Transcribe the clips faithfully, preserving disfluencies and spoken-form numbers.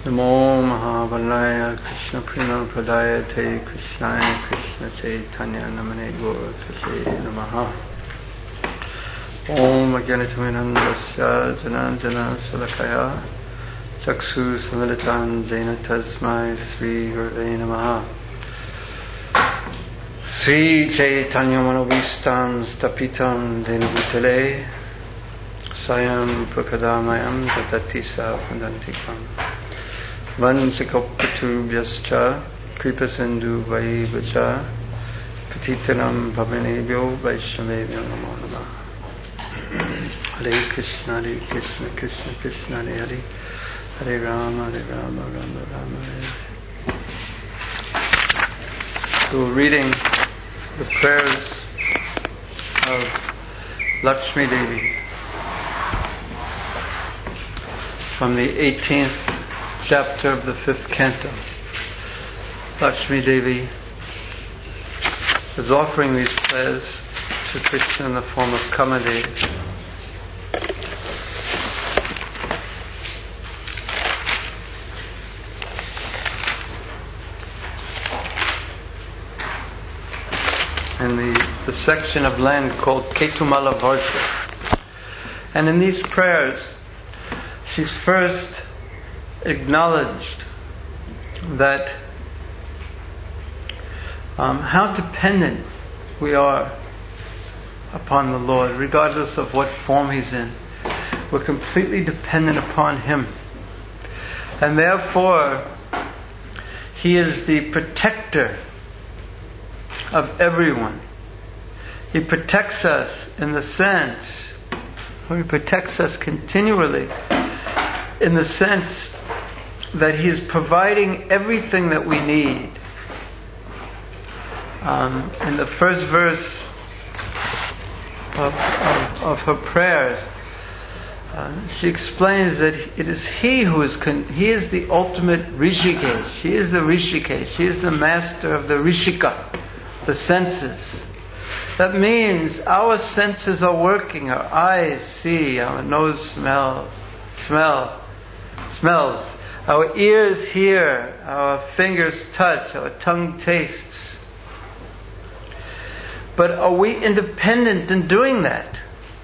Namo Mahavalaya Krishna Prema Pradaya Te Krishnaya Krishna Chaitanya Namane Gaura Kashe Namaha Om Ajnanatamindasya Jananjana Salakaya Chaksu Samilitan Jena Tasmai Sri Gurave Namaha Sri Chaitanya Manovistam Stapitam Jena Bhutale Sayam Prakadamayam Tatati Sahapandantikam Vanchikopatubhyascha Kripasindu Vaivacha Patitanam Bhavanebhyo Vaishnavebhyo Namo Namah Hare Krishna Hare Krishna Krishna Krishna Hare Hare Hare Rama Hare Rama Rama Rama Hare. So we're reading the prayers of Lakshmi Devi from the eighteenth chapter of the fifth canto. Lakshmi Devi is offering these prayers to Krishna in the form of Kamadevi. And the, the section of land called Ketumala Varsha. And in these prayers, she's first acknowledged that um, how dependent we are upon the Lord, regardless of what form He's in. We're completely dependent upon Him. And therefore, He is the protector of everyone. He protects us in the sense, He protects us continually in the sense that He is providing everything that we need. Um, in the first verse of, of, of her prayers, uh, she explains that it is He who is con- He is the ultimate Rishikesh. He is the Rishikesh. He is the master of the Rishika, the senses. That means our senses are working. Our eyes see, our nose smells, smell, smells. Our ears hear, our fingers touch, our tongue tastes. But are we independent in doing that?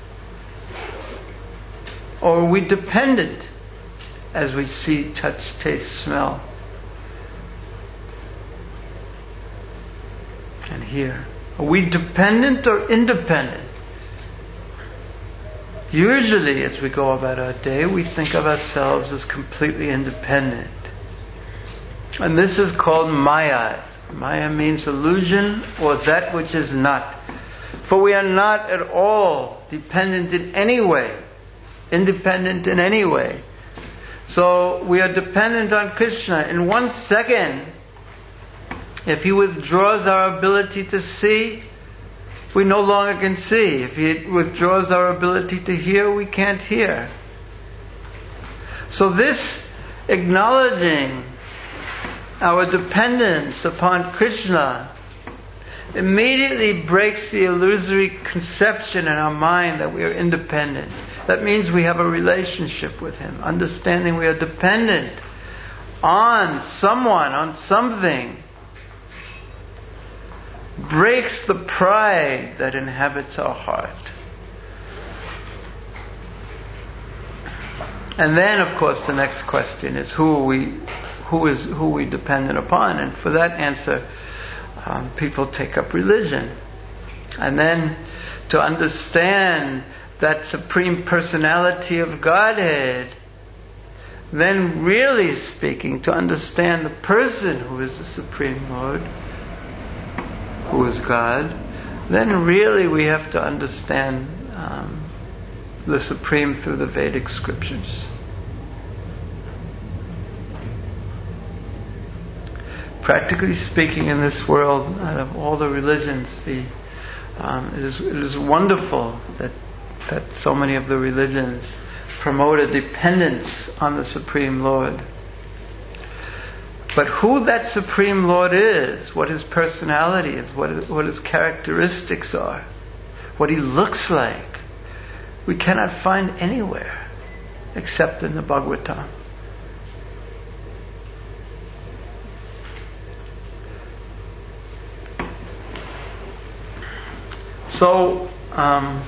Or are we dependent as we see, touch, taste, smell, and hear? Are we dependent or independent? Usually, as we go about our day, we think of ourselves as completely independent. And this is called Maya. Maya means illusion or that which is not. For we are not at all dependent in any way, independent in any way. So we are dependent on Krishna. In one second, if He withdraws our ability to see, we no longer can see. If He withdraws our ability to hear, we can't hear. So this acknowledging our dependence upon Krishna immediately breaks the illusory conception in our mind that we are independent. That means we have a relationship with Him. Understanding we are dependent on someone, on something, breaks the pride that inhabits our heart. And then, of course, the next question is who are we, who is who are we dependent upon? And for that answer, um, people take up religion. And then, to understand that Supreme Personality of Godhead, then really speaking, to understand the person who is the Supreme Lord, who is God, then really we have to understand um, the Supreme through the Vedic scriptures. Practically speaking, in this world, out of all the religions, the um, it is it is wonderful that that so many of the religions promote a dependence on the Supreme Lord. But who that Supreme Lord is, what His personality is, what his, what His characteristics are, what He looks like, we cannot find anywhere except in the Bhagavatam. So, um,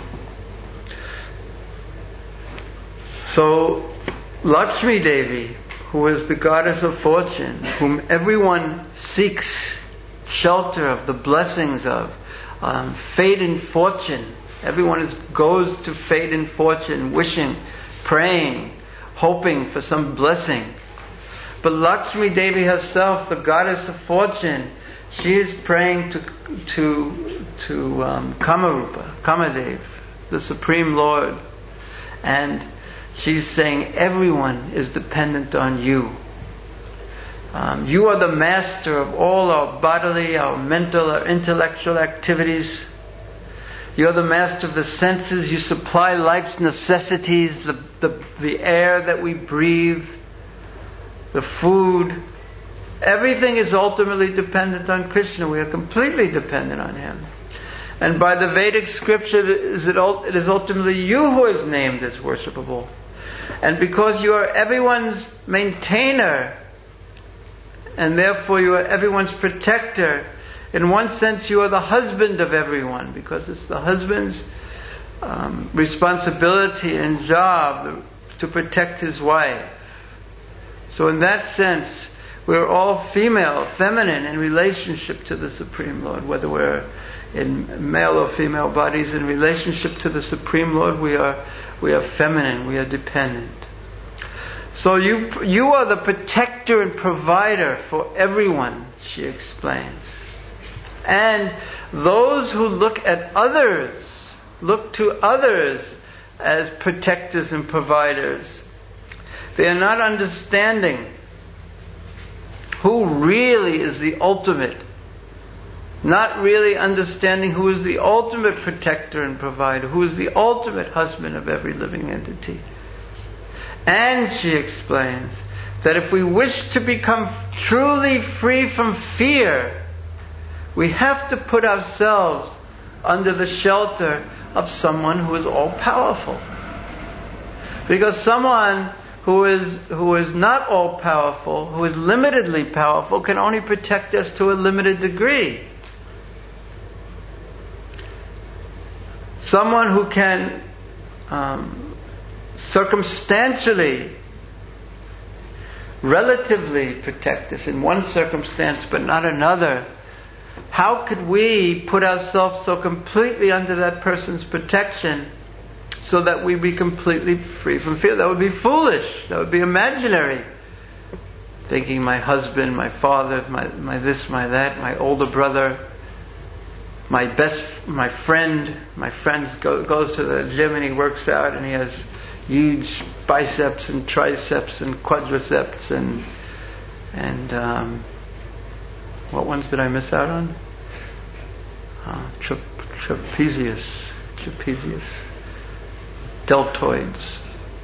so Lakshmi Devi, who is the goddess of fortune, whom everyone seeks shelter of, the blessings of, um, fate and fortune. Everyone is, goes to fate and fortune, wishing, praying, hoping for some blessing. But Lakshmi Devi herself, the goddess of fortune, she is praying to to to um, Kamarupa, Kamadev, the Supreme Lord, and she's saying everyone is dependent on you. Um, you are the master of all our bodily, our mental, our intellectual activities. You're the master of the senses. You supply life's necessities, the, the, the air that we breathe, the food. Everything is ultimately dependent on Krishna. We are completely dependent on Him. And by the Vedic scripture, it is, it is ultimately you who is named as worshipable. And because you are everyone's maintainer, and therefore you are everyone's protector, in one sense you are the husband of everyone, because it's the husband's um, responsibility and job to protect his wife. So in that sense, we're all female, feminine in relationship to the Supreme Lord. Whether we're in male or female bodies, in relationship to the Supreme Lord, we are we are feminine, we are dependent. So you you are the protector and provider for everyone, she explains. And those who look at others, look to others as protectors and providers, they are not understanding who really is the ultimate, not really understanding who is the ultimate protector and provider, who is the ultimate husband of every living entity. And she explains that if we wish to become truly free from fear, we have to put ourselves under the shelter of someone who is all-powerful. Because someone who is who is not all-powerful, who is limitedly powerful, can only protect us to a limited degree. Someone who can um, circumstantially, relatively protect us in one circumstance but not another. How could we put ourselves so completely under that person's protection so that we be completely free from fear? That would be foolish. That would be imaginary. Thinking my husband, my father, my, my this, my that, my older brother, my best, my friend, my friend go, goes to the gym and he works out and he has huge biceps and triceps and quadriceps and and um, what ones did I miss out on? Uh, tra- trapezius, trapezius, deltoids.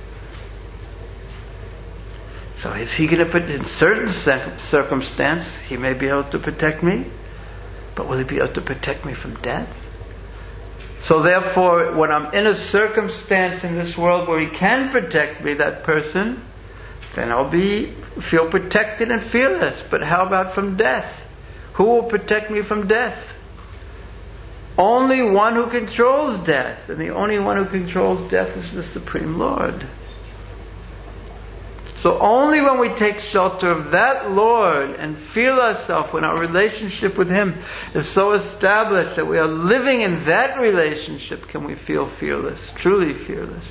So is he going to put, in certain circumstance, he may be able to protect me, but will he be able to protect me from death? So therefore, when I'm in a circumstance in this world where he can protect me, that person, then I'll be feel protected and fearless. But how about from death? Who will protect me from death? Only one who controls death. And the only one who controls death is the Supreme Lord. So only when we take shelter of that Lord and feel ourselves, when our relationship with Him is so established that we are living in that relationship, can we feel fearless, truly fearless.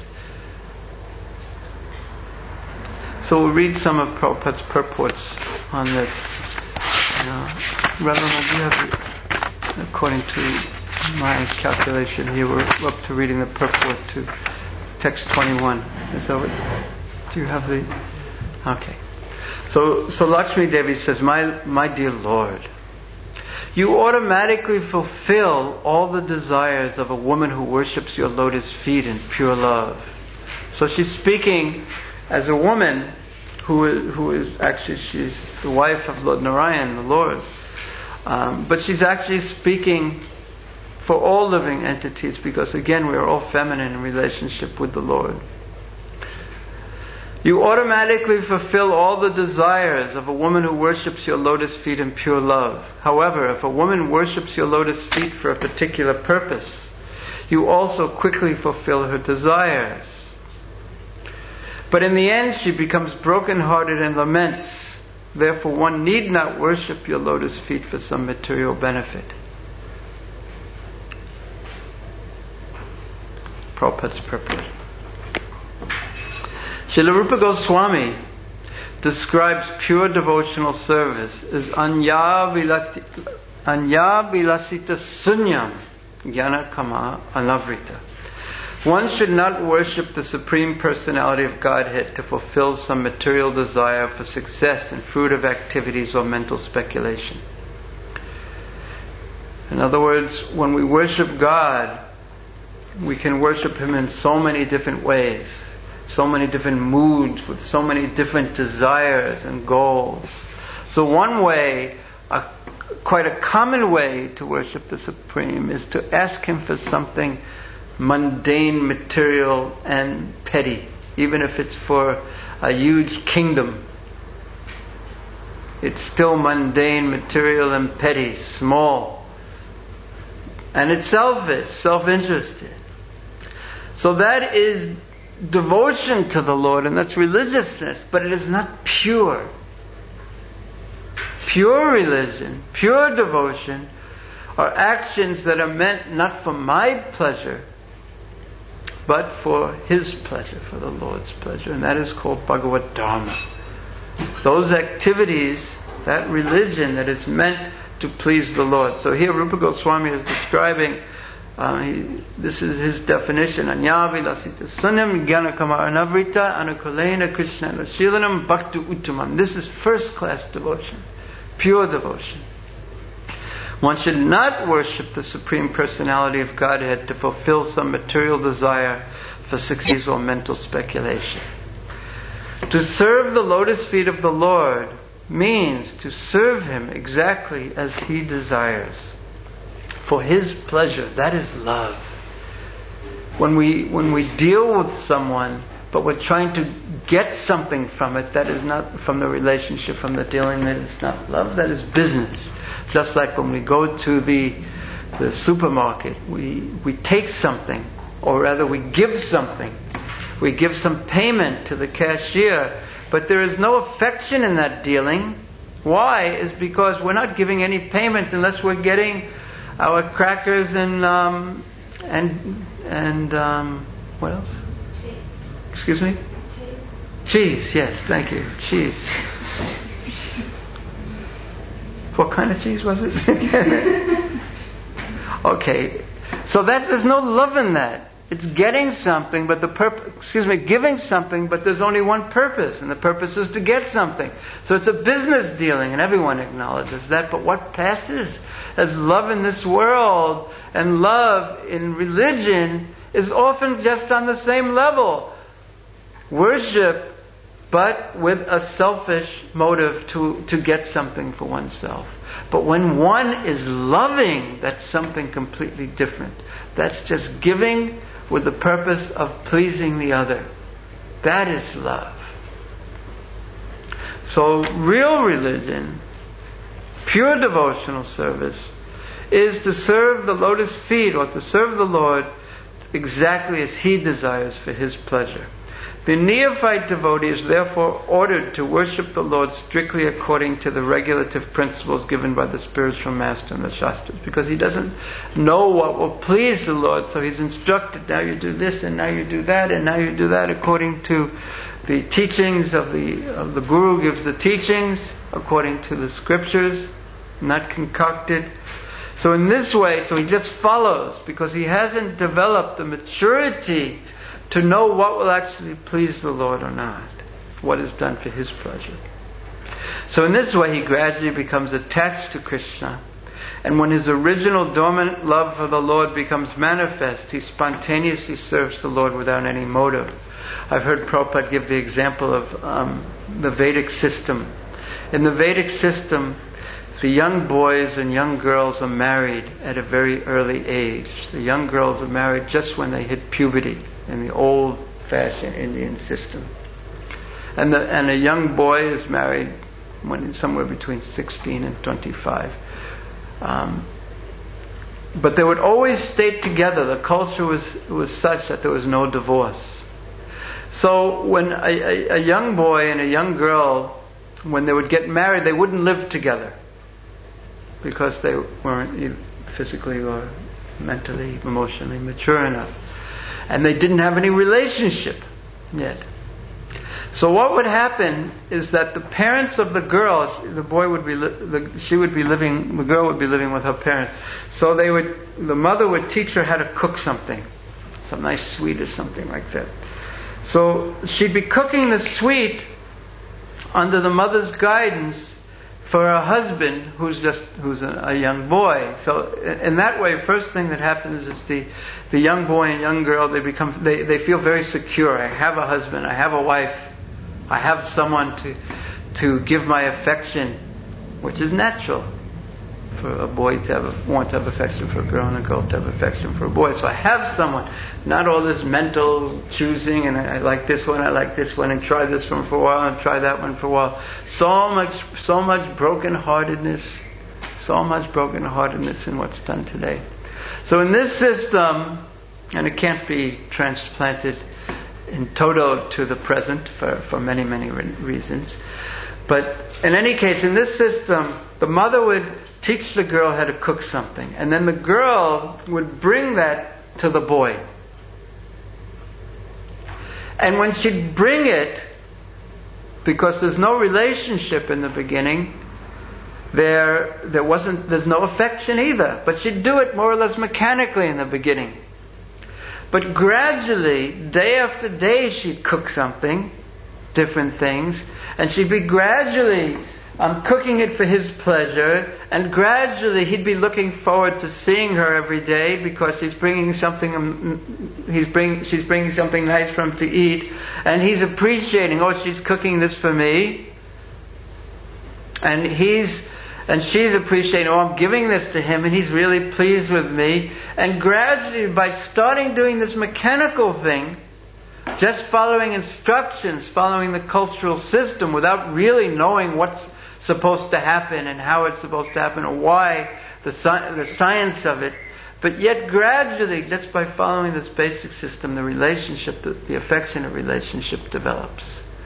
So we'll read some of Prabhupada's purports on this. Uh, Reverend, do you have the, according to my calculation here, we're up to reading the purport to text twenty-one. Is that what? Do you have the? Okay. So, so Lakshmi Devi says, my, my dear Lord, you automatically fulfill all the desires of a woman who worships your lotus feet in pure love. So she's speaking as a woman who is, who is actually, she's the wife of Lord Narayan, the Lord. Um, but she's actually speaking for all living entities, because again, we are all feminine in relationship with the Lord. You automatically fulfill all the desires of a woman who worships your lotus feet in pure love. However, if a woman worships your lotus feet for a particular purpose, you also quickly fulfill her desires. But in the end, she becomes broken-hearted and laments. Therefore, one need not worship your lotus feet for some material benefit. Prabhupada's purport. Srila Rupa Goswami describes pure devotional service as anya vilati, anya vilasita sunyam jnana kama anavrita. One should not worship the Supreme Personality of Godhead to fulfill some material desire for success and fruitive activities or mental speculation. In other words, when we worship God, we can worship Him in so many different ways, so many different moods, with so many different desires and goals. So one way, a, quite a common way to worship the Supreme is to ask Him for something mundane, material, and petty, even if it's for a huge kingdom. It's still mundane, material, and petty, small. And it's selfish, self-interested. So that is devotion to the Lord, and that's religiousness, but it is not pure. Pure religion, pure devotion, are actions that are meant not for my pleasure, but for His pleasure, for the Lord's pleasure. And that is called Bhagavad Dharma. Those activities, that religion that is meant to please the Lord. So here Rupa Goswami is describing, uh, he, this is his definition, Anyavilasita Sunyam Jnana Kama Anavrita Anukulena Krishna Shilanam Bhakti Uttamam. This is first class devotion, pure devotion. One should not worship the Supreme Personality of Godhead to fulfill some material desire for success or mental speculation. To serve the lotus feet of the Lord means to serve Him exactly as He desires, for His pleasure. That is love. When we when we deal with someone, but we're trying to get something from it, that is not from the relationship, from the dealing, that is not love, that is business. Just like when we go to the the supermarket, we we take something, or rather we give something. We give some payment to the cashier, but there is no affection in that dealing. Why? Is because we're not giving any payment unless we're getting our crackers and um, and and um, what else? Cheese. Excuse me? Cheese. Cheese. Yes, thank you. Cheese. What kind of cheese was it? Okay, so that there's no love in that. It's getting something, but the purpose, excuse me, giving something, but there's only one purpose, and the purpose is to get something. So it's a business dealing, and everyone acknowledges that. But what passes as love in this world and love in religion is often just on the same level. Worship, but with a selfish motive to, to get something for oneself. But when one is loving, that's something completely different. That's just giving with the purpose of pleasing the other. That is love. So real religion, pure devotional service, is to serve the lotus feet, or to serve the Lord exactly as He desires for His pleasure. The neophyte devotee is therefore ordered to worship the Lord strictly according to the regulative principles given by the spiritual master in the Shastras, because he doesn't know what will please the Lord, so he's instructed, now you do this, and now you do that, and now you do that, according to the teachings of the of the Guru gives the teachings, according to the scriptures, not concocted. So in this way, so he just follows, because he hasn't developed the maturity to know what will actually please the Lord or not, what is done for His pleasure. So in this way he gradually becomes attached to Krishna, and when his original dormant love for the Lord becomes manifest, he spontaneously serves the Lord without any motive. I've heard Prabhupada give the example of um, the Vedic system. In the Vedic system, the young boys and young girls are married at a very early age. The young girls are married just when they hit puberty, in the old-fashioned Indian system. And the, and a young boy is married when he's somewhere between sixteen and twenty-five. Um, but they would always stay together. The culture was was such that there was no divorce. So when a, a, a young boy and a young girl, when they would get married, they wouldn't live together because they weren't physically or mentally, emotionally mature enough. And they didn't have any relationship yet. So what would happen is that the parents of the girl, the boy would be, li- the, she would be living, the girl would be living with her parents. So they would, the mother would teach her how to cook something, some nice sweet or something like that. So she'd be cooking the sweet under the mother's guidance for her husband, who's just who's a, a young boy. So in that way, first thing that happens is the the young boy and young girl, they become they, they feel very secure. I have a husband, I have a wife, I have someone to to give my affection, which is natural for a boy to have a, want to have affection for a girl and a girl to have affection for a boy. So I have someone, not all this mental choosing and I, I like this one, I like this one, and try this one for a while and try that one for a while. So much, so much brokenheartedness, so much brokenheartedness in what's done today. So in this system, and it can't be transplanted in toto to the present for, for many, many re- reasons. But in any case, in this system, the mother would teach the girl how to cook something. And then the girl would bring that to the boy. And when she'd bring it, because there's no relationship in the beginning, there there wasn't there's no affection either. But she'd do it more or less mechanically in the beginning. But gradually, day after day, she'd cook something, different things, and she'd be gradually um, cooking it for his pleasure, and gradually he'd be looking forward to seeing her every day because she's bringing something. Um, he's bring she's bringing something nice for him to eat, and he's appreciating. Oh, she's cooking this for me, and he's. And she's appreciating, oh, I'm giving this to him, and he's really pleased with me. And gradually, by starting doing this mechanical thing, just following instructions, following the cultural system, without really knowing what's supposed to happen and how it's supposed to happen, or why, the, sci- the science of it, but yet gradually, just by following this basic system, the relationship, the, the affectionate relationship develops.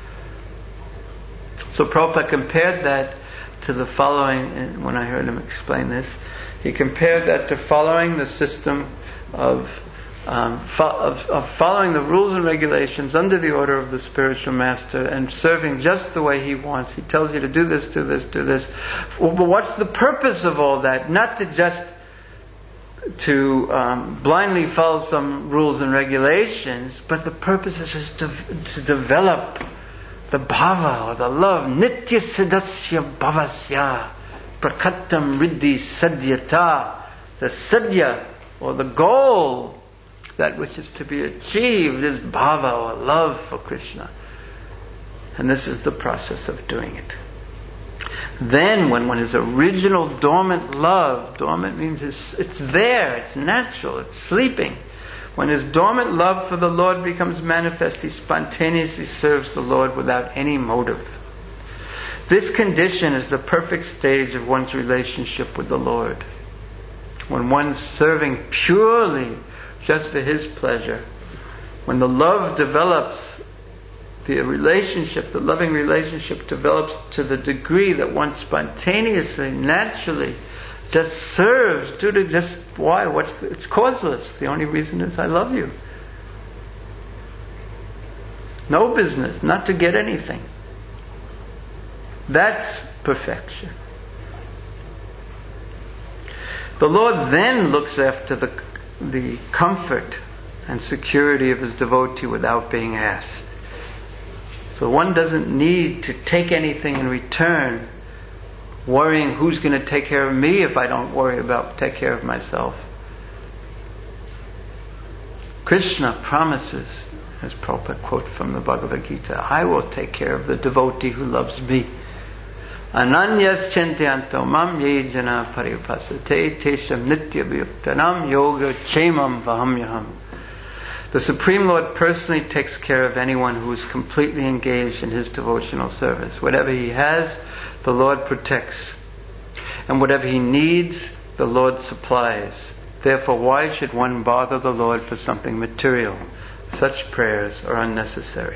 So Prabhupada compared that to the following, and when I heard him explain this, he compared that to following the system of, um, fo- of, of following the rules and regulations under the order of the spiritual master and serving just the way he wants. He tells you to do this, do this, do this. Well, but what's the purpose of all that? Not to just to um, blindly follow some rules and regulations, but the purpose is to, to develop the bhava, or the love, nitya siddhasya bhavasya, prakatam riddhi sadyata, the sadhya, or the goal, that which is to be achieved, is bhava, or love for Krishna. And this is the process of doing it. Then, when one is original dormant love, dormant means it's, it's there, it's natural, it's sleeping. When his dormant love for the Lord becomes manifest, he spontaneously serves the Lord without any motive. This condition is the perfect stage of one's relationship with the Lord. When one's serving purely just for his pleasure, when the love develops, the relationship, the loving relationship develops to the degree that one spontaneously, naturally, just serves due to just why? What's the, it's causeless. The only reason is I love you. No business, not to get anything. That's perfection. The Lord then looks after the the comfort and security of his devotee without being asked. So one doesn't need to take anything in return, worrying who's going to take care of me if I don't worry about take care of myself. Krishna promises, as Prabhupada quote from the Bhagavad Gita, I will take care of the devotee who loves me. Ananyas chintyanto mam ye jana paripasate tesham nitya viyuktanam yoga chemam vahamyaham. The Supreme Lord personally takes care of anyone who is completely engaged in his devotional service. Whatever he has, the Lord protects. And whatever he needs, the Lord supplies. Therefore, why should one bother the Lord for something material? Such prayers are unnecessary.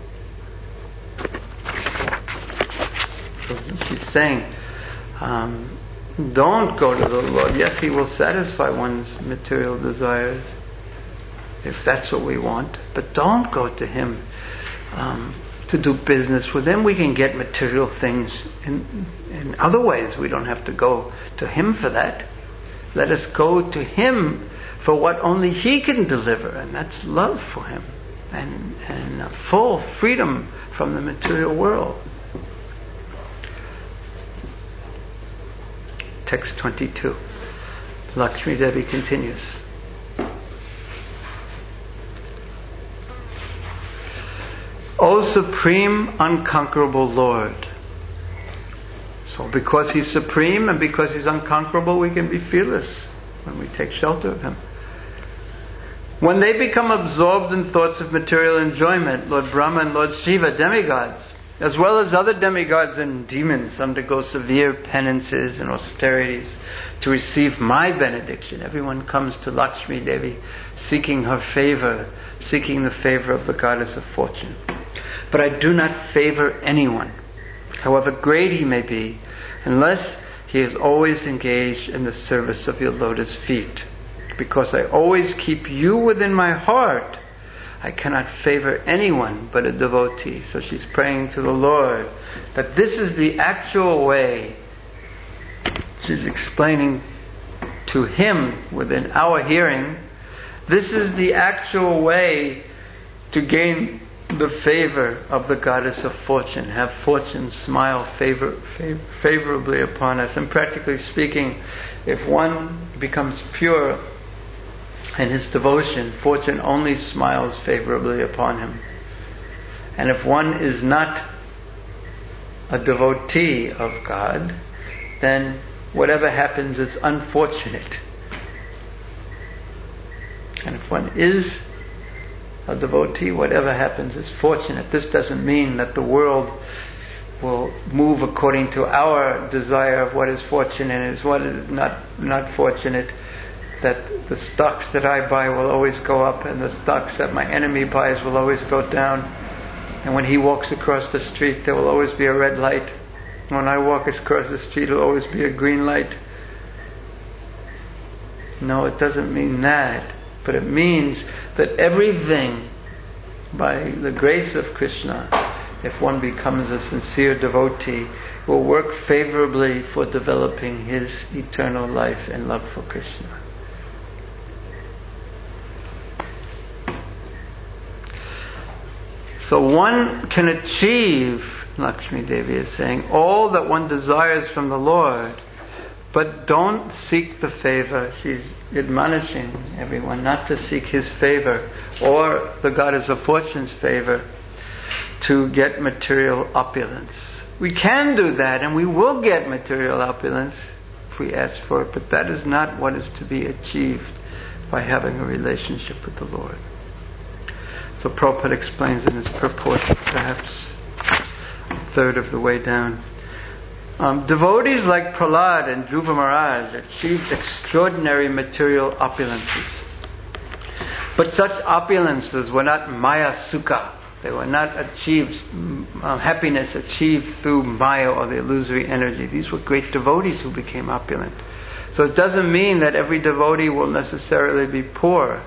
So she's saying, um, don't go to the Lord. Yes, he will satisfy one's material desires, if that's what we want. But don't go to him um, to do business with him. We can get material things in, in other ways. We don't have to go to him for that. Let us go to him for what only he can deliver, and that's love for him and, and full freedom from the material world. Text twenty-two. Lakshmi Devi continues. O Supreme Unconquerable Lord. So because he's supreme and because he's unconquerable, we can be fearless when we take shelter of him. When they become absorbed in thoughts of material enjoyment, Lord Brahma and Lord Shiva, demigods, as well as other demigods and demons, undergo severe penances and austerities to receive my benediction. Everyone comes to Lakshmi Devi seeking her favor, seeking the favor of the goddess of fortune. But I do not favor anyone, however great he may be, unless he is always engaged in the service of your lotus feet. Because I always keep you within my heart, I cannot favor anyone but a devotee. So she's praying to the Lord that this is the actual way. She's explaining to him within our hearing, this is the actual way to gain the favor of the goddess of fortune. Have fortune smile favor, favor, favorably upon us. And practically speaking, if one becomes pure in his devotion, fortune only smiles favorably upon him. And if one is not a devotee of God, then whatever happens is unfortunate. And if one is a devotee, whatever happens is fortunate. This doesn't mean that the world will move according to our desire of what is fortunate and is what is not not fortunate. That the stocks that I buy will always go up, and the stocks that my enemy buys will always go down. And when he walks across the street, there will always be a red light. When I walk across the street, there will always be a green light. No, it doesn't mean that. But it means that everything, by the grace of Krishna, if one becomes a sincere devotee, will work favorably for developing his eternal life and love for Krishna. So one can achieve, Lakshmi Devi is saying, all that one desires from the Lord, but don't seek the favor. She's admonishing everyone not to seek his favor or the goddess of fortune's favor to get material opulence. We can do that, and we will get material opulence if we ask for it, but that is not what is to be achieved by having a relationship with the Lord. So Prabhupada explains in his purport, perhaps a third of the way down. Um, devotees like Prahlad and Dhruva Maharaj achieved extraordinary material opulences. But such opulences were not Maya Sukha. They were not achieved, uh, happiness achieved through Maya or the illusory energy. These were great devotees who became opulent. So it doesn't mean that every devotee will necessarily be poor.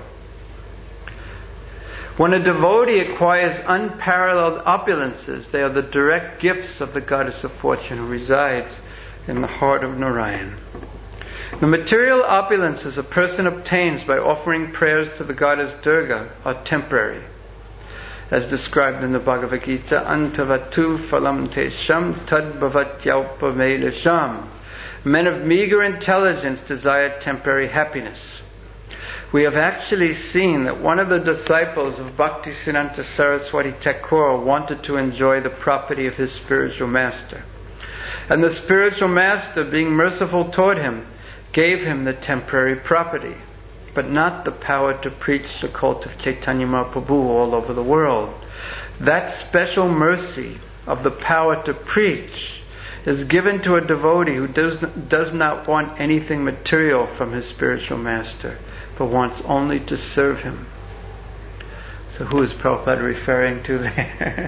When a devotee acquires unparalleled opulences, they are the direct gifts of the goddess of fortune who resides in the heart of Narayan. The material opulences a person obtains by offering prayers to the goddess Durga are temporary. As described in the Bhagavad Gita, Antavatu phalam te sham tad bhavatyaupa sham. Men of meager intelligence desire temporary happiness. We have actually seen that one of the disciples of Bhaktisiddhanta Saraswati Thakur wanted to enjoy the property of his spiritual master. And the spiritual master, being merciful toward him, gave him the temporary property. but not the power to preach the cult of Chaitanya Mahaprabhu all over the world. That special mercy of the power to preach is given to a devotee who does, does not want anything material from his spiritual master, but wants only to serve him. So who is Prabhupada referring to there?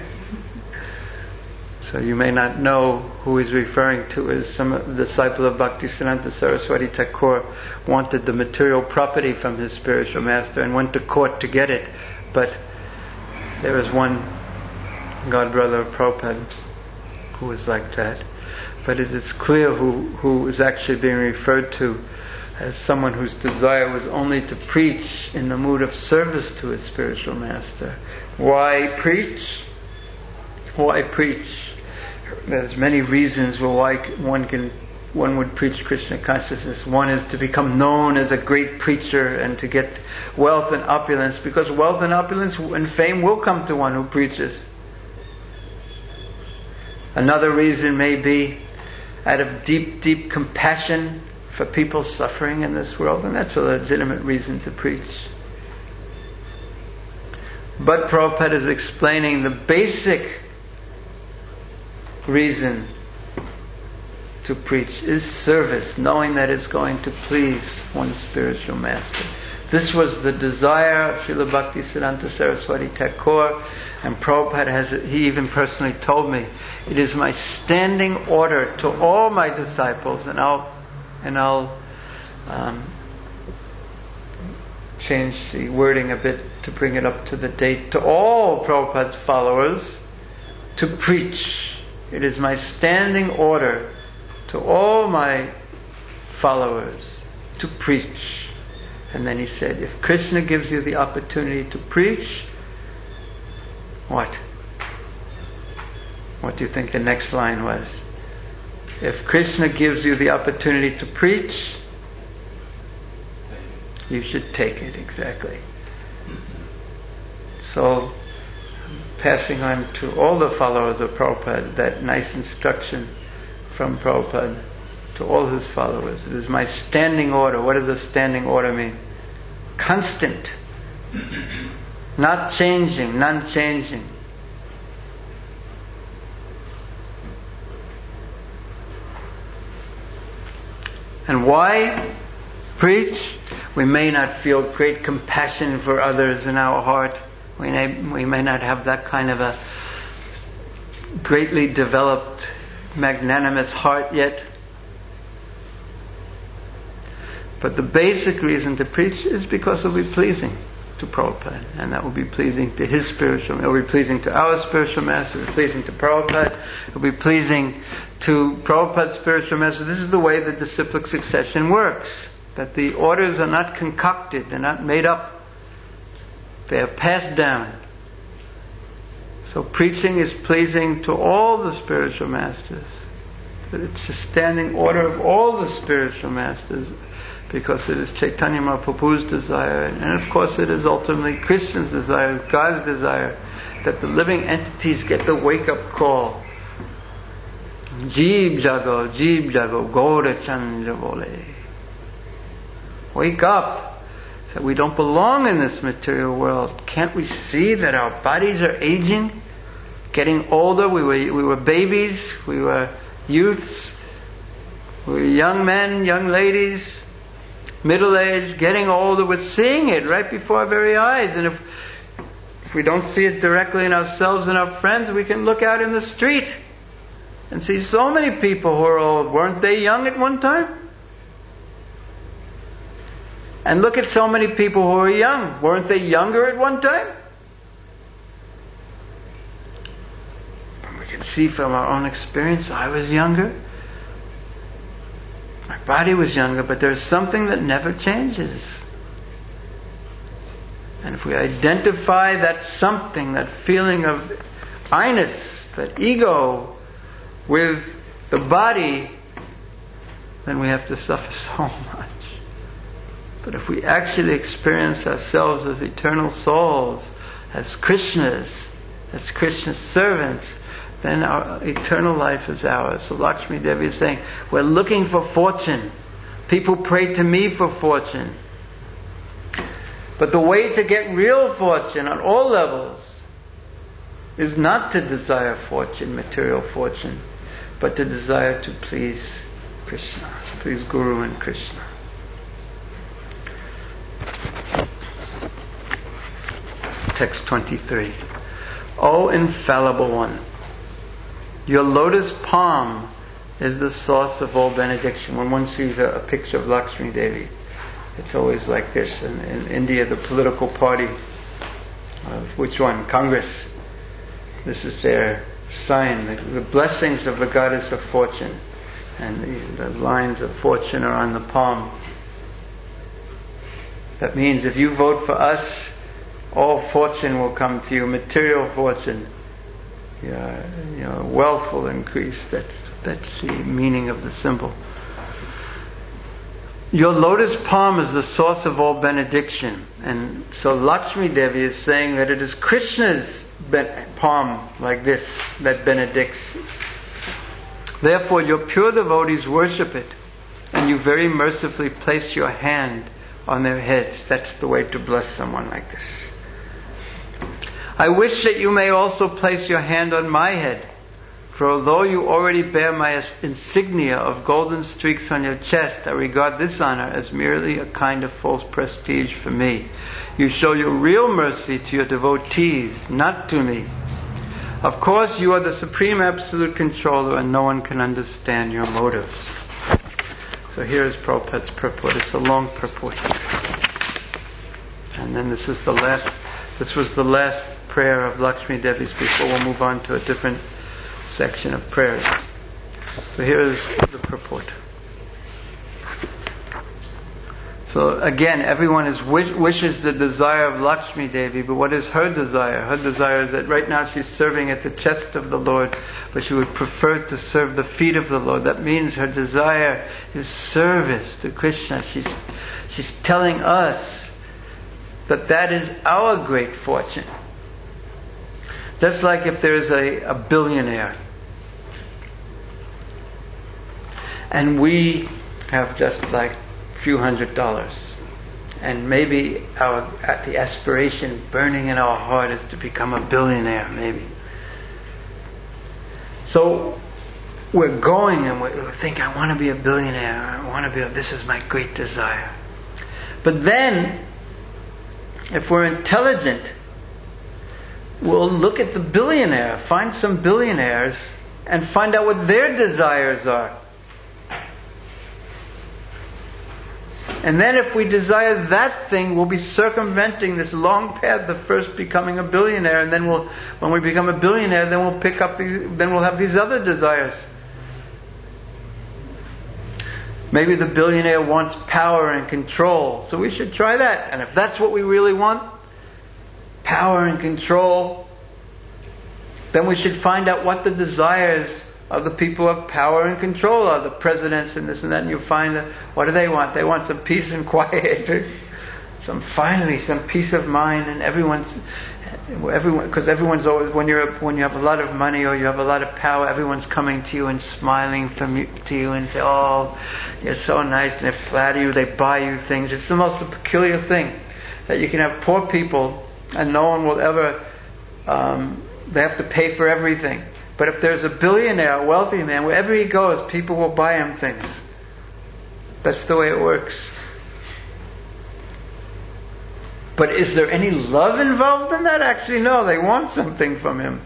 So you may not know who he's referring to as some disciple of Bhaktisiddhanta Saraswati Thakur wanted the material property from his spiritual master and went to court to get it. But there was one god brother of Prabhupada who was like that. But it is clear who, who is actually being referred to as someone whose desire was only to preach in the mood of service to his spiritual master. Why preach? Why preach? There's many reasons why one can one would preach Krishna consciousness. One is to become known as a great preacher and to get wealth and opulence, because wealth and opulence and fame will come to one who preaches. Another reason may be out of deep, deep compassion for people suffering in this world, and that's a legitimate reason to preach. But Prabhupada is explaining the basic reason to preach is service, knowing that it's going to please one's spiritual master. This was the desire of Srila Bhaktisiddhanta Saraswati Thakur, and Prabhupada has, he even personally told me, it is my standing order to all my disciples, and I'll and I'll um, change the wording a bit to bring it up to the date, to all Prabhupada's followers, to preach. It is my standing order to all my followers to preach. And then he said, if Krishna gives you the opportunity to preach, what? What do you think the next line was? If Krishna gives you the opportunity to preach, you should take it, exactly. So, passing on to all the followers of Prabhupada, that nice instruction from Prabhupada to all his followers. It is my standing order. What does a standing order mean? Constant. Not changing, non-changing. And why preach? We may not feel great compassion for others in our heart. We may, we may not have that kind of a greatly developed, magnanimous heart yet. But the basic reason to preach is because it will be pleasing to Prabhupada, and that will be pleasing to his spiritual, it will be pleasing to our spiritual master, it will be pleasing to Prabhupada, it will be pleasing to Prabhupada's spiritual master. This is the way the disciplic succession works, that the orders are not concocted, they're not made up, they are passed down. So preaching is pleasing to all the spiritual masters. It's the standing order of all the spiritual masters, because it is Chaitanya Mahaprabhu's desire, and of course it is ultimately Krishna's desire, God's desire, that the living entities get the wake-up call. Jeev jago, jeev jago, Gaura Chandra bole. Wake up, that we don't belong in this material world. Can't we see that our bodies are aging, getting older? We were we were babies, we were youths, we were young men, young ladies, middle-aged, getting older. We're seeing it right before our very eyes. And if, if we don't see it directly in ourselves and our friends, we can look out in the street and see so many people who are old. Weren't they young at one time? And look at so many people who are young. Weren't they younger at one time? And we can see from our own experience, I was younger. My body was younger, but there's something that never changes. And if we identify that something, that feeling of I-ness, that ego, with the body, then we have to suffer so much. But if we actually experience ourselves as eternal souls, as Krishnas, as Krishna's servants, then our eternal life is ours. So Lakshmi Devi is saying, we're looking for fortune. People pray to me for fortune. But the way to get real fortune on all levels is not to desire fortune, material fortune, but to desire to please Krishna, please Guru and Krishna. Text twenty-three. O infallible one, your lotus palm is the source of all benediction. When one sees a, a picture of Lakshmi Devi, it's always like this. In, in India, the political party, of which one? Congress. This is their sign. The, the blessings of the goddess of fortune. And the, the lines of fortune are on the palm. That means if you vote for us, all fortune will come to you, material fortune. Yeah, you know, wealth will increase. That's, that's the meaning of the symbol. Your lotus palm is the source of all benediction. And so Lakshmi Devi is saying that it is Krishna's ben- palm like this that benedicts. Therefore your pure devotees worship it, and you very mercifully place your hand on their heads. That's the way to bless someone like this. I wish that you may also place your hand on my head, for although you already bear my insignia of golden streaks on your chest, I regard this honor as merely a kind of false prestige for me. You show your real mercy to your devotees, not to me. Of course, you are the supreme absolute controller, and no one can understand your motives. So here is Prabhupada's purport. It's a long purport. And then this is the last, this was the last prayer of Lakshmi Devi's before we'll move on to a different section of prayers. So here is the purport. So again, everyone is wish, wishes the desire of Lakshmi Devi, but what is her desire? Her desire is that right now she's serving at the chest of the Lord, but she would prefer to serve the feet of the Lord. That means her desire is service to Krishna. She's, she's telling us that that is our great fortune. Just like if there's a, a billionaire and we have just like a few hundred dollars, and maybe our the aspiration burning in our heart is to become a billionaire, maybe. So we're going and we think, I want to be a billionaire, I want to be a, this is my great desire. But then, if we're intelligent, we'll look at the billionaire, find some billionaires, and find out what their desires are. And then if we desire that thing, we'll be circumventing this long path of first becoming a billionaire, and then we'll, when we become a billionaire, then we'll pick up these, then we'll have these other desires. Maybe the billionaire wants power and control, so we should try that. And if that's what we really want, power and control, then we should find out what the desires of the people of power and control are, the presidents and this and that, and you find that, what do they want? They want some peace and quiet, some finally some peace of mind, and everyone's everyone because everyone's always, when you're when you have a lot of money or you have a lot of power, everyone's coming to you and smiling from you, to you and say, oh, you're so nice, and they flatter you, they buy you things. It's the most peculiar thing that you can have poor people and no one will ever um, they have to pay for everything. But if there's a billionaire, a wealthy man, wherever he goes, people will buy him things. That's the way it works. But is there any love involved in that? Actually, no. They want something from him.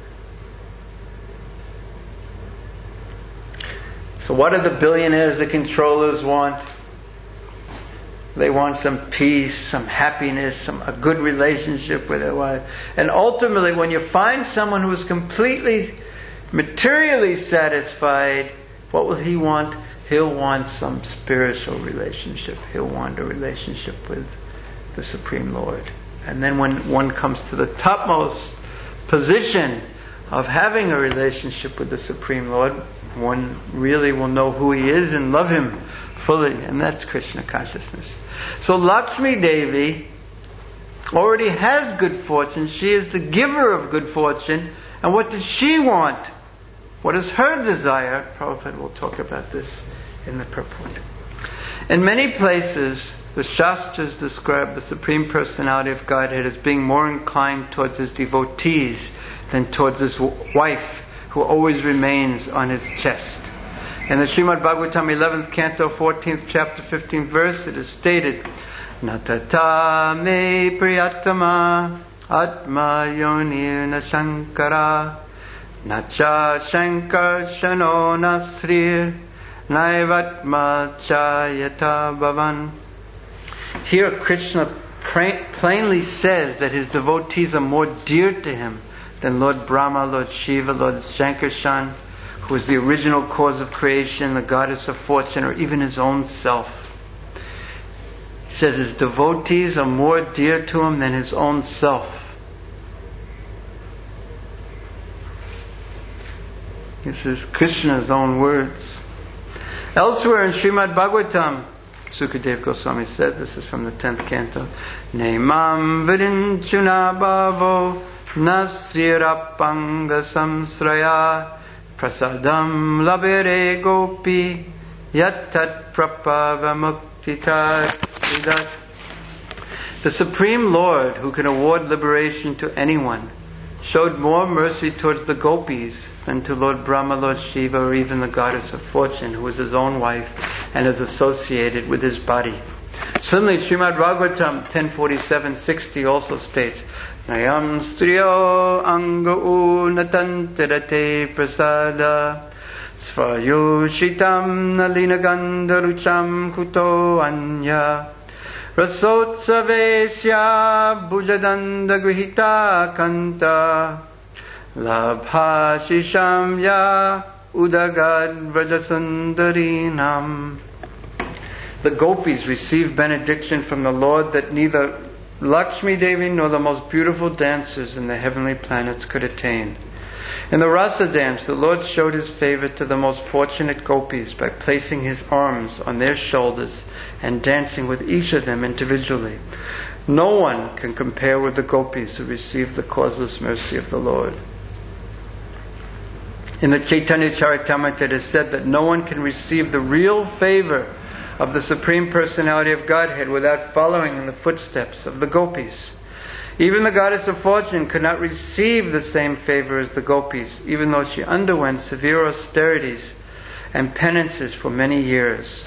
So what do the billionaires, the controllers want? They want some peace, some happiness, some a good relationship with their wife. And ultimately, when you find someone who is completely materially satisfied, what will he want? He'll want some spiritual relationship. He'll want a relationship with the Supreme Lord. And then when one comes to the topmost position of having a relationship with the Supreme Lord, one really will know who he is and love him fully. And that's Krishna consciousness. So Lakshmi Devi already has good fortune. She is the giver of good fortune. And what does she want? What is her desire? Prabhupada will talk about this in the purport. In many places, The Shastras describe the Supreme Personality of Godhead as being more inclined towards his devotees than towards his wife, who always remains on his chest. In the Srimad Bhagavatam eleventh canto, fourteenth chapter, fifteenth verse, it is stated, Natata me priyatama atma yonir na shankara nacha shankar shano nasrir naivatma chayata bhavan. Here Krishna plainly says that his devotees are more dear to him than Lord Brahma, Lord Shiva, Lord Shankarshan, who is the original cause of creation, the goddess of fortune, or even his own self. He says his devotees are more dear to him than his own self. This is Krishna's own words. Elsewhere in Srimad Bhagavatam, Sukadeva Goswami said, this is from the tenth canto, Nemam virinchuna bhavo nasrirapanga samsraya prasadam labere gopi yattat prapava muktita. The Supreme Lord, who can award liberation to anyone, showed more mercy towards the gopis than to Lord Brahma, Lord Shiva, or even the goddess of fortune, who is his own wife and is associated with his body. Similarly, Srimad Bhagavatam ten forty-seven sixty also states, Nayam striyo anga unatantirate prasada svayo shitam nalina gandarucham kuto anya rasotsavesya bhujadanda grihita kanta labha shisham ya udagad vrajasundarinam. The gopis received benediction from the Lord that neither Lakshmi Devi nor the most beautiful dancers in the heavenly planets could attain. In the Rasa dance, the Lord showed his favor to the most fortunate gopis by placing his arms on their shoulders and dancing with each of them individually. No one can compare with the gopis who received the causeless mercy of the Lord. In the Chaitanya Charitamrita it is said that no one can receive the real favor of the Supreme Personality of Godhead without following in the footsteps of the gopis. Even the goddess of fortune could not receive the same favor as the gopis, even though she underwent severe austerities and penances for many years.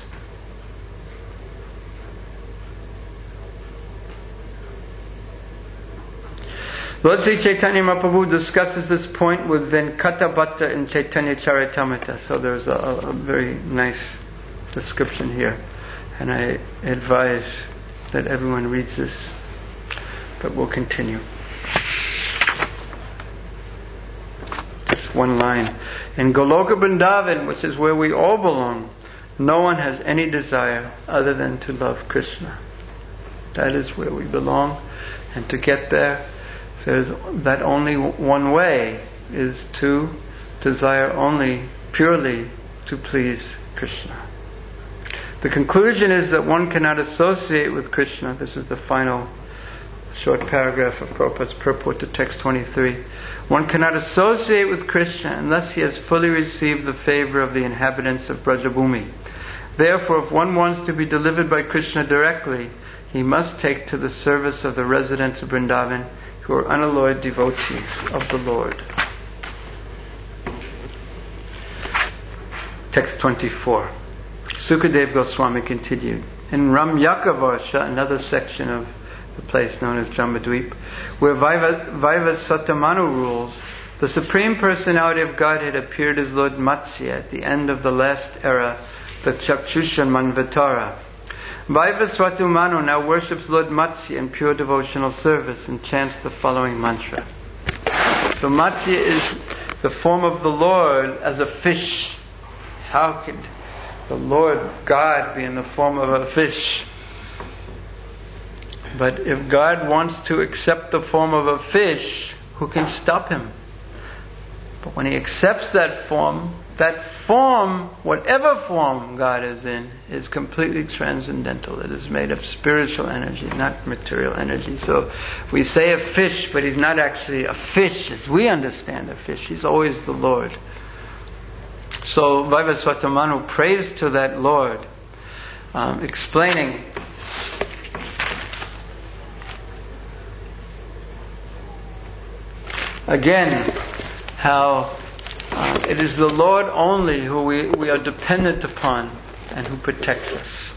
Lord Sri Chaitanya Mahaprabhu discusses this point with Venkata Bhatta in Chaitanya Charitamrita. So there's a, a very nice description here. And I advise that everyone reads this. But we'll continue. Just one line. In Goloka Vrindavan, which is where we all belong, no one has any desire other than to love Krishna. That is where we belong. And to get there, there's that only one way is to desire only purely to please Krishna. The conclusion is that one cannot associate with Krishna. This is the final short paragraph of Prabhupada's purport to text twenty-three. One cannot associate with Krishna unless he has fully received the favor of the inhabitants of Brajabhumi. Therefore, if one wants to be delivered by Krishna directly, he must take to the service of the residents of Vrindavan, who are unalloyed devotees of the Lord. Text twenty-four. Sukadeva Goswami continued. In Ramyakavarsha, another section of the place known as Jambudvip, where Vaivasatamanu rules, the Supreme Personality of Godhead appeared as Lord Matsya at the end of the last era, the Chakshusha Manvatara. Vaivasvatamanu now worships Lord Matsya in pure devotional service and chants the following mantra. So Matsya is the form of the Lord as a fish. How could the Lord God be in the form of a fish? But if God wants to accept the form of a fish, who can stop him? But when he accepts that form, that form, whatever form God is in, is completely transcendental. It is made of spiritual energy, not material energy. So we say a fish, but he's not actually a fish as we understand a fish. He's always the Lord. So Vaivasvatamanu prays to that Lord, um, explaining Again, how uh, it is the Lord only who we, we are dependent upon and who protects us.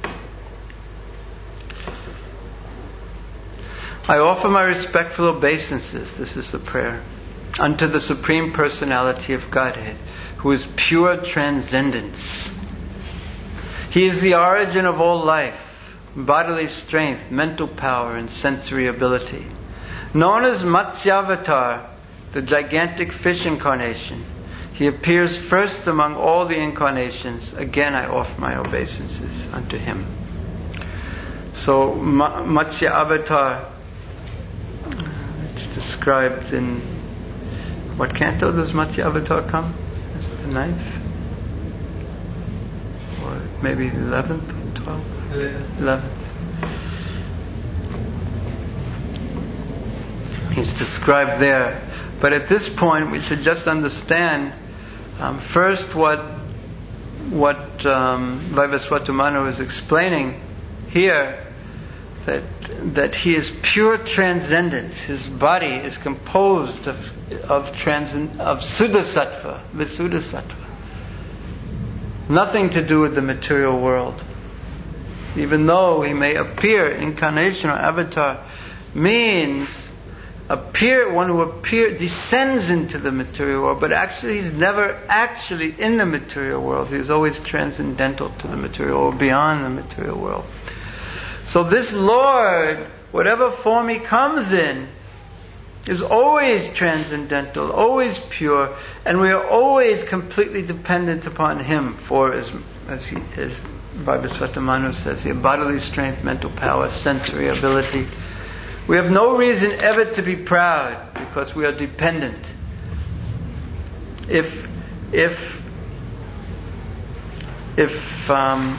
I offer my respectful obeisances, this is the prayer, unto the Supreme Personality of Godhead, who is pure transcendence. He is the origin of all life, bodily strength, mental power, and sensory ability. Known as Matsyavatar, the gigantic fish incarnation, he appears first among all the incarnations. Again, I offer my obeisances unto him. So, Ma- Matsya Avatar, it's described in what canto does Matsya Avatar come? Is it the ninth? Or maybe the eleventh or twelfth? Eleventh. He's described there. But at this point, we should just understand um, first what what um, Vaivasvatamana is explaining here, that that he is pure transcendence. His body is composed of of transcend of Suddhasattva, Visuddhasattva. Nothing to do with the material world. Even though he may appear, incarnation or avatar means appear, one who appear descends into the material world, but actually he's never actually in the material world. He's always transcendental to the material or beyond the material world. So this Lord, whatever form he comes in, is always transcendental, always pure, and we are always completely dependent upon him for, as, as, he, as Vaivasvatamana says here, bodily strength, mental power, sensory ability. We have no reason ever to be proud because we are dependent. If, if, if um,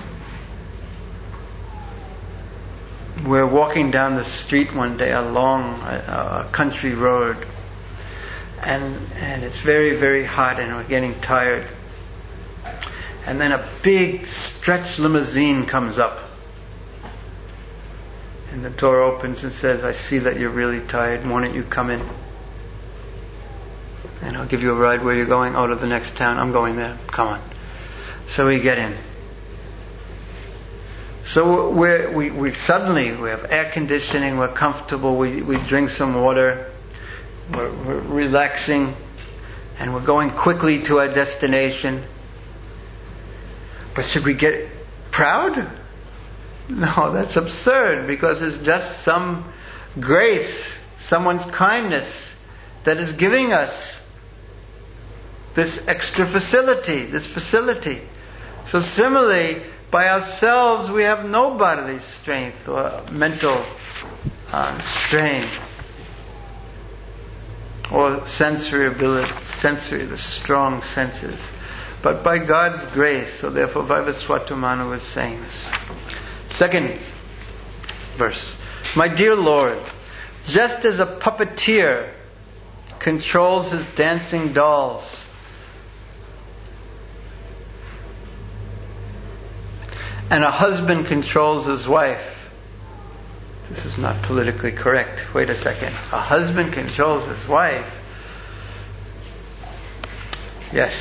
we're walking down the street one day along a, a country road, and and it's very, very hot, and we're getting tired, and then a big stretch limousine comes up. And the door opens and says, I see that you're really tired. Why don't you come in? And I'll give you a ride. Where you're going? Oh, to the next town. I'm going there. Come on. So we get in. So we're, we we suddenly, we have air conditioning, we're comfortable, we, we drink some water, we're, we're relaxing, and we're going quickly to our destination. But should we get proud? No, that's absurd, because it's just some grace, someone's kindness that is giving us this extra facility, this facility. So similarly, by ourselves we have no bodily strength or mental uh, strain or sensory ability, sensory, the strong senses. But by God's grace, so therefore Vaivasvatamana was saying this. Second verse. My dear Lord, just as a puppeteer controls his dancing dolls, and a husband controls his wife. This is not politically correct. Wait a second. A husband controls his wife. Yes.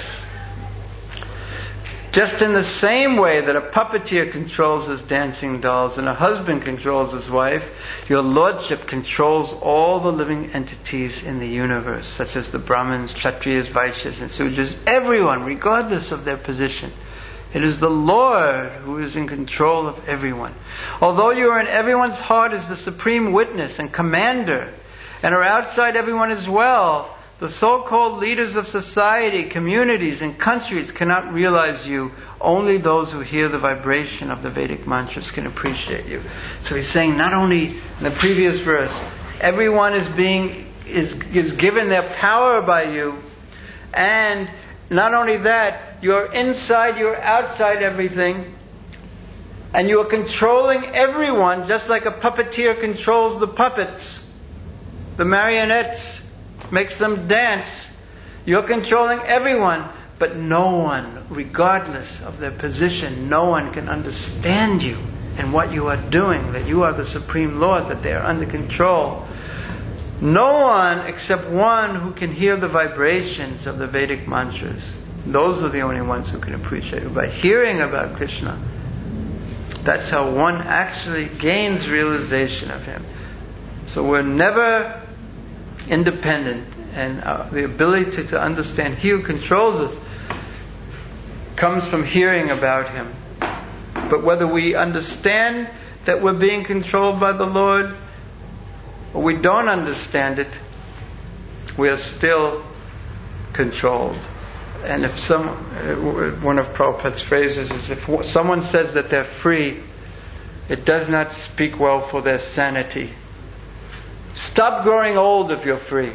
Just in the same way that a puppeteer controls his dancing dolls and a husband controls his wife, your Lordship controls all the living entities in the universe, such as the Brahmins, Kshatriyas, Vaishyas, and Sudras, everyone, regardless of their position. It is the Lord who is in control of everyone. Although you are in everyone's heart as the supreme witness and commander, and are outside everyone as well, the so-called leaders of society, communities, and countries cannot realize you. Only those who hear the vibration of the Vedic mantras can appreciate you. So he's saying, not only in the previous verse, everyone is being is is given their power by you, and not only that, you're inside, you're outside everything, and you are controlling everyone, just like a puppeteer controls the puppets, the marionettes, makes them dance. You're controlling everyone, but no one, regardless of their position, no one can understand you and what you are doing, that you are the Supreme Lord, that they are under control. No one except one who can hear the vibrations of the Vedic mantras. Those are the only ones who can appreciate it. By hearing about Krishna, that's how one actually gains realization of Him. So we're never independent, and uh, the ability to, to understand He who controls us comes from hearing about Him. But whether we understand that we're being controlled by the Lord, or we don't understand it, we are still controlled. And if some, one of Prabhupada's phrases is, if someone says that they're free, it does not speak well for their sanity. Stop growing old if you're free.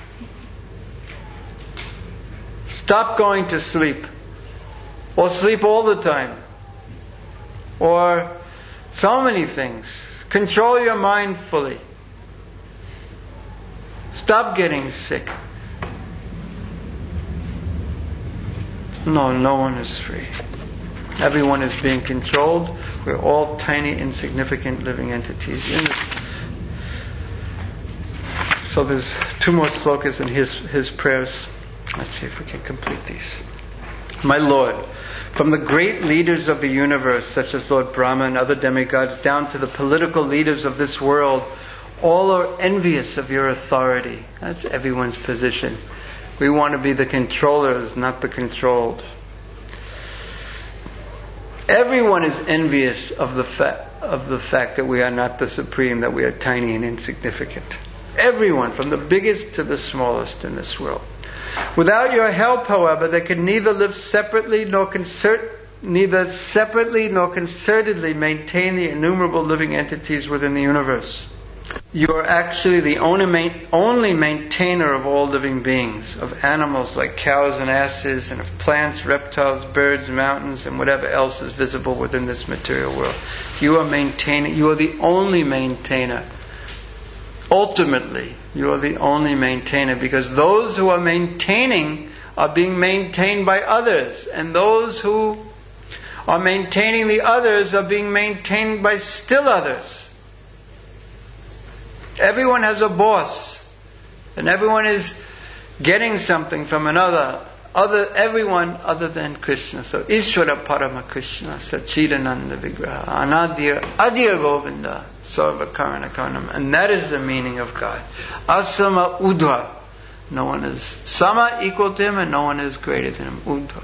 Stop going to sleep. Or sleep all the time. Or so many things. Control your mind fully. Stop getting sick. No, no one is free. Everyone is being controlled. We're all tiny, insignificant living entities. In this. So there's two more slokas in his, his prayers. Let's see if we can complete these. My Lord, from the great leaders of the universe, such as Lord Brahma and other demigods, down to the political leaders of this world, all are envious of your authority. That's everyone's position. We want to be the controllers, not the controlled. Everyone is envious of the fa- of the fact that we are not the supreme, that we are tiny and insignificant. Everyone, from the biggest to the smallest in this world. Without your help, however, they can neither live separately nor concert, neither separately nor concertedly maintain the innumerable living entities within the universe. You are actually the only, main, only maintainer of all living beings, of animals like cows and asses, and of plants, reptiles, birds, mountains, and whatever else is visible within this material world. You are maintaining. You are the only maintainer. Ultimately, you are the only maintainer, because those who are maintaining are being maintained by others, and those who are maintaining the others are being maintained by still others. Everyone has a boss, and everyone is getting something from another, other everyone other than Krishna. So Ishvara Parama Krishna Sachidananda Vigraha Anadir Adir Govinda Sarva Karana Karanam. And that is the meaning of God. Asama Udva. No one is Sama, equal to Him, and no one is greater than Him. Udva.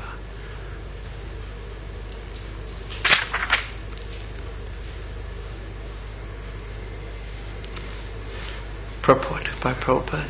Purport by Prabhupada.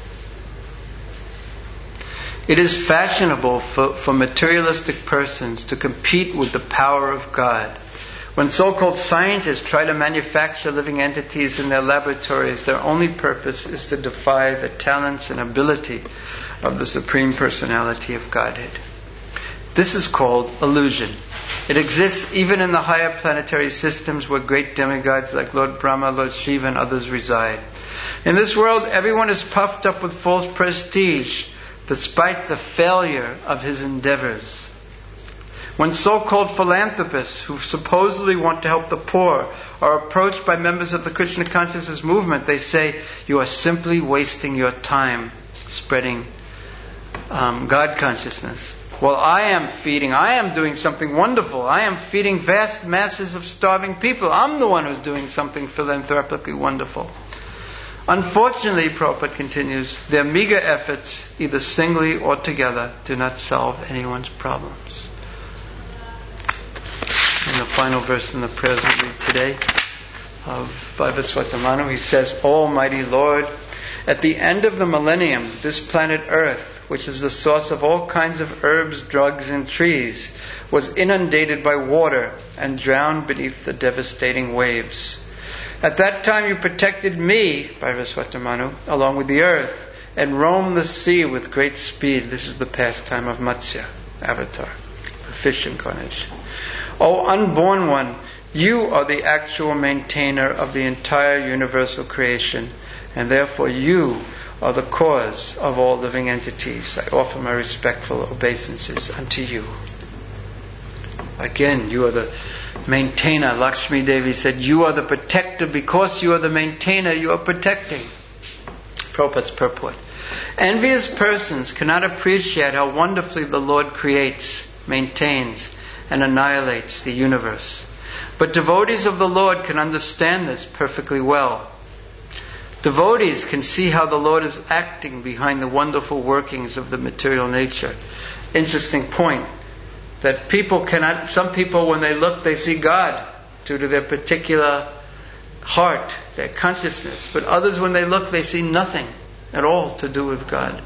It is fashionable for, for materialistic persons to compete with the power of God. When so-called scientists try to manufacture living entities in their laboratories, their only purpose is to defy the talents and ability of the Supreme Personality of Godhead. This is called illusion. It exists even in the higher planetary systems where great demigods like Lord Brahma, Lord Shiva, and others reside. In this world, everyone is puffed up with false prestige, despite the failure of his endeavors. When so-called philanthropists who supposedly want to help the poor are approached by members of the Krishna consciousness movement, they say, "You are simply wasting your time spreading um, God consciousness." Well, I am feeding, I am doing something wonderful. I am feeding vast masses of starving people. I'm the one who's doing something philanthropically wonderful. Unfortunately, Prabhupada continues, their meager efforts, either singly or together, do not solve anyone's problems. In the final verse in the prayers we read today of Vaivasvata Manu, he says, Almighty Lord, at the end of the millennium, this planet Earth, which is the source of all kinds of herbs, drugs, and trees, was inundated by water and drowned beneath the devastating waves. At that time you protected me, Vaivasvata Manu, along with the earth, and roamed the sea with great speed. This is the pastime of Matsya, Avatar, the fish incarnation. O unborn one, you are the actual maintainer of the entire universal creation, and therefore you are the cause of all living entities. I offer my respectful obeisances unto you. Again, you are the maintainer. Lakshmi Devi said, you are the protector. Because you are the maintainer, you are protecting. Prabhupada's purport. Envious persons cannot appreciate how wonderfully the Lord creates, maintains, and annihilates the universe. But devotees of the Lord can understand this perfectly well. Devotees can see how the Lord is acting behind the wonderful workings of the material nature. Interesting point. That people cannot, some people when they look, they see God due to their particular heart, their consciousness. But others when they look, they see nothing at all to do with God.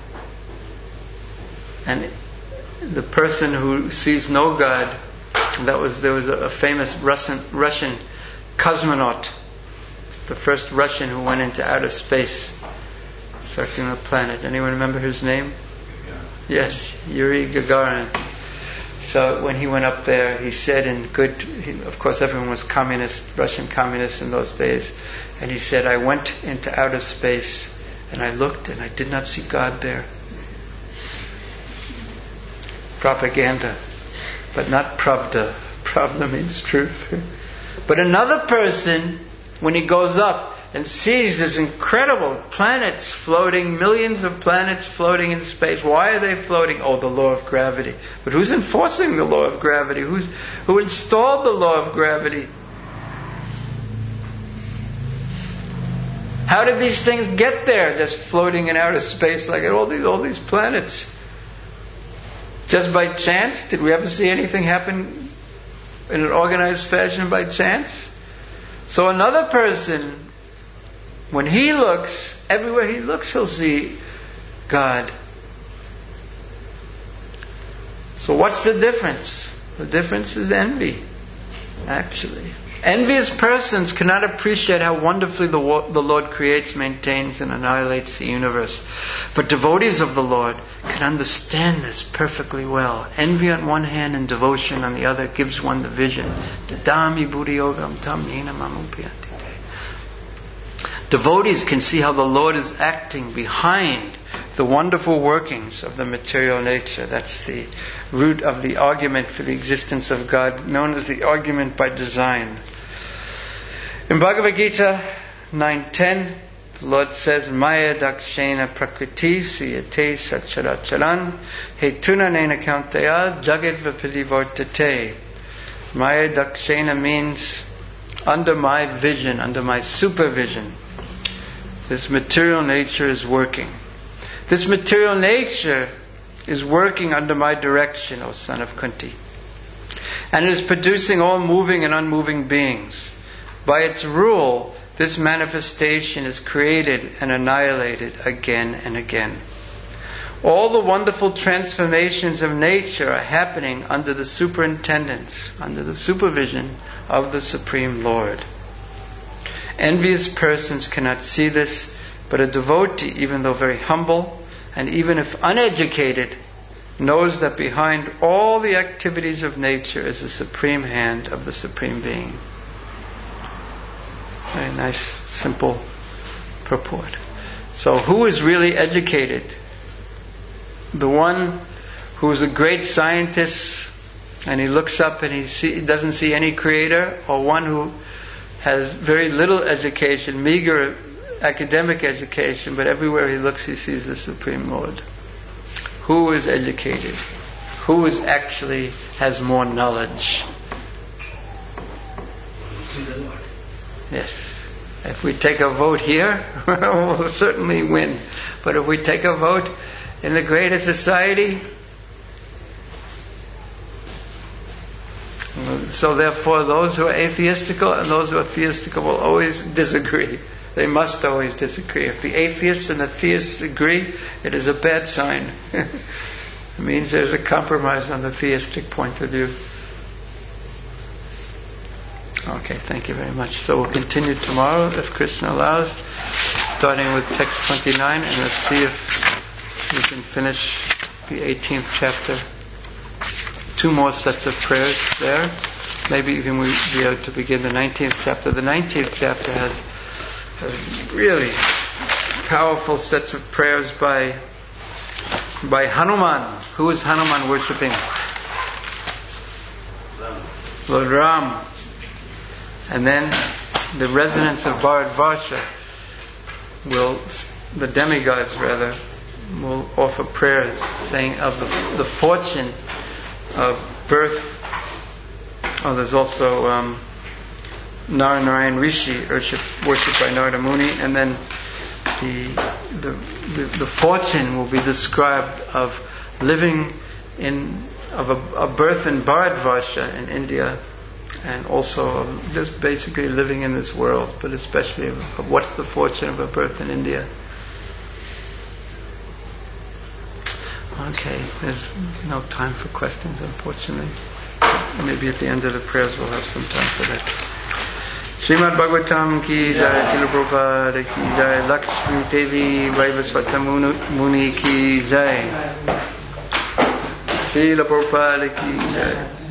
And the person who sees no God, that was, there was a, a famous Russian, Russian cosmonaut, the first Russian who went into outer space, circling the planet. Anyone remember his name? Yes, Yuri Gagarin. So when he went up there, he said in good, he, of course everyone was communist, Russian communists in those days, and he said, I went into outer space and I looked and I did not see God there. Propaganda, but not pravda. Pravda means truth. But another person, when he goes up and sees these incredible planets floating, millions of planets floating in space. Why are they floating? Oh, the law of gravity. But who's enforcing the law of gravity? Who's, who installed the law of gravity? How did these things get there, just floating in outer space like all these, all these planets? Just by chance? Did we ever see anything happen in an organized fashion by chance? So another person, when he looks, everywhere he looks, he'll see God. So what's the difference? The difference is envy, actually. Envious persons cannot appreciate how wonderfully the, the Lord creates, maintains, and annihilates the universe. But devotees of the Lord can understand this perfectly well. Envy on one hand and devotion on the other gives one the vision. Dadami buddhi yogam tam nina mamupyanti. Devotees can see how the Lord is acting behind the wonderful workings of the material nature. That's the root of the argument for the existence of God, known as the argument by design. In Bhagavad Gita nine ten, the Lord says, Maya dakshena prakriti siyate satcharacharan hetuna nena kauntaya jagad vipadivartate. Maya dakshena means under my vision, under my supervision, this material nature is working. This material nature is working under my direction, O son of Kunti. And it is producing all moving and unmoving beings. By its rule, this manifestation is created and annihilated again and again. All the wonderful transformations of nature are happening under the superintendence, under the supervision of the Supreme Lord. Envious persons cannot see this, but a devotee, even though very humble, and even if uneducated, knows that behind all the activities of nature is the supreme hand of the Supreme Being. Very nice, simple purport. So who is really educated? The one who is a great scientist and he looks up and he see, doesn't see any creator, or one who has very little education, meager academic education, but everywhere he looks he sees the Supreme Lord. Who is educated? Who is actually has more knowledge? Yes. If we take a vote here, we'll certainly win. But if we take a vote in the greater society, so therefore those who are atheistical and those who are theistical will always disagree. They must always disagree. If the atheists and the theists agree, it is a bad sign. It means there's a compromise on the theistic point of view. Okay, thank you very much. So we'll continue tomorrow, if Krishna allows, starting with text twenty-nine, and let's see if we can finish the eighteenth chapter. Two more sets of prayers there. Maybe even we'll be able to begin the nineteenth chapter. The nineteenth chapter has really powerful sets of prayers by by Hanuman. Who is Hanuman worshipping? Lord Ram. And then the residents of Bharatvarsha will the demigods rather, will offer prayers saying of the, the fortune of birth. Oh, there's also um, Narayan Rishi, worshipped by Narada Muni, and then the, the the the fortune will be described of living in of a, a birth in Bharatvarsha in India, and also of just basically living in this world, but especially of, of what's the fortune of a birth in India. Okay, there's no time for questions, unfortunately. Maybe at the end of the prayers we'll have some time for that. Srimad Bhagavatam ki jai, Srila Prabhupada ki jai, Lakshmi Devi Vaivasvata Muni ki jai, Srila Prabhupada ki jai.